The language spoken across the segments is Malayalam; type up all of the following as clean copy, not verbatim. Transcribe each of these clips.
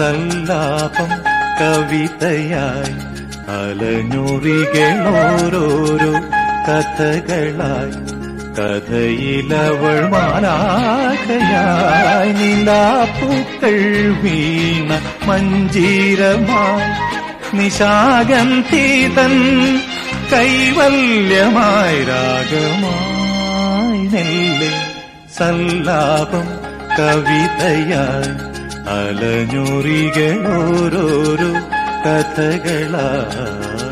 സല്ലാപം കവിതയായി അലഞ്ഞുറികളോരോരോ കഥകളായി കഥയിലവൾ മാലാഖയായി നിലാപ്പൂക്കൾ വീണ മഞ്ജീരമായി നിശാഗന്ധിതൻ കൈവല്യമായി രാഗമായി നെല്ല് സല്ലാപം കവിതയായി അലഞ്ഞുറികളോരോരോ കഥകളായി.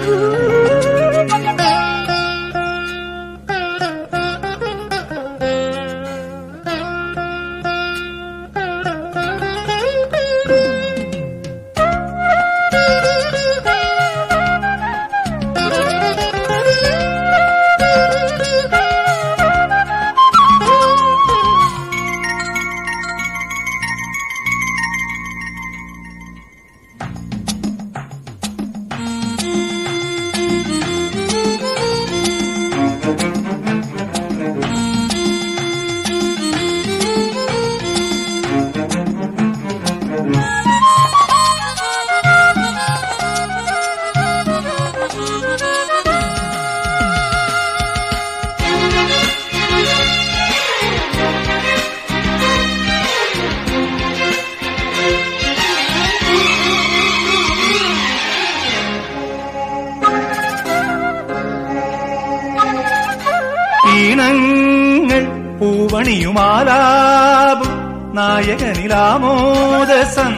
ഈണങ്ങൾ പൂവണിയുമാലാപം നായകനിലാമോദ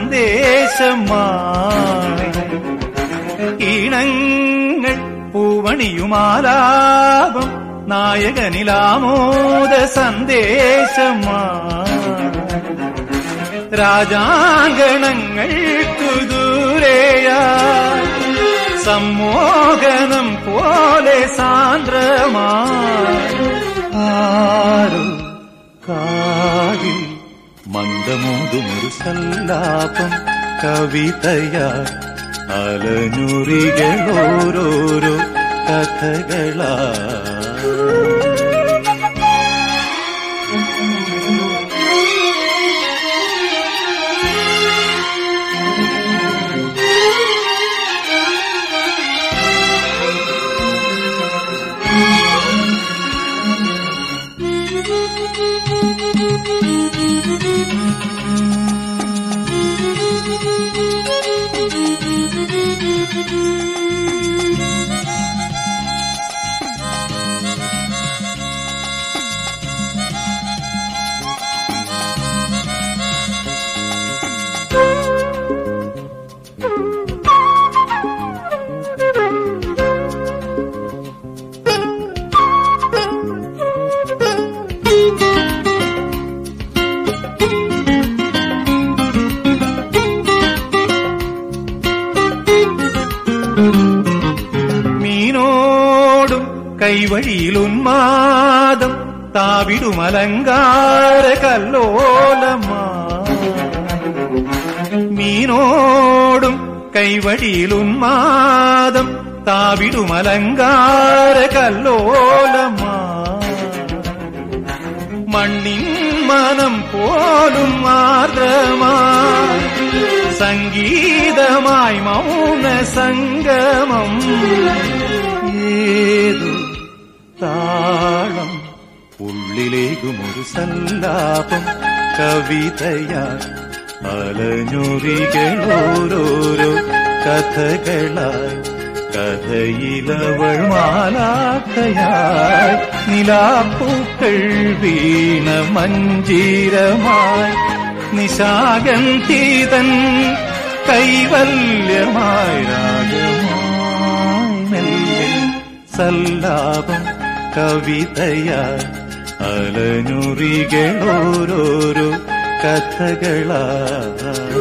സന്ദേശമായി. ഈണങ്ങൾ പൂവണിയുമാലാപം നായകനിലാമോദ സന്ദേശമായി. രാജാങ്കണങ്ങൾക്കു ദൂരെയായി സമ്മോഹനം പോലെ സാന്ദ്രമായി. ആരോ കാതിൽ മന്ദമോതുമൊരു സല്ലാപം കവിതയായി അലഞ്ഞുറികളോരോരോ കഥകളായി. മീനോടും കൈവഴിയിൽ ഉന്മാദം താവിടുമലങ്കാര കല്ലോലമായി. മീനോടും കൈവഴിയിൽ ഉന്മാദം താവിടുമലങ്കാര കല്ലോലമായി. മണ്ണിൻ മനം പോലും ആർദ്രമായി സംഗീതമായി മൗന സംഗമം. ഏതു താളം ഉള്ളിലേക്കുമൊരു സല്ലാപം കവിതയായി അലഞ്ഞുറികളോരോരോ കഥകളായി കഥയിലവൾ മാലാഖയായി നിലാപ്പൂക്കൾ വീണ മഞ്ജീരമായി നിശാഗന്ധിതൻ കൈവല്യമായി രാഗമായി മെല്ലെ സല്ലാപം കവിതയായി അലഞ്ഞുറികളോരോരോ കഥകളായി.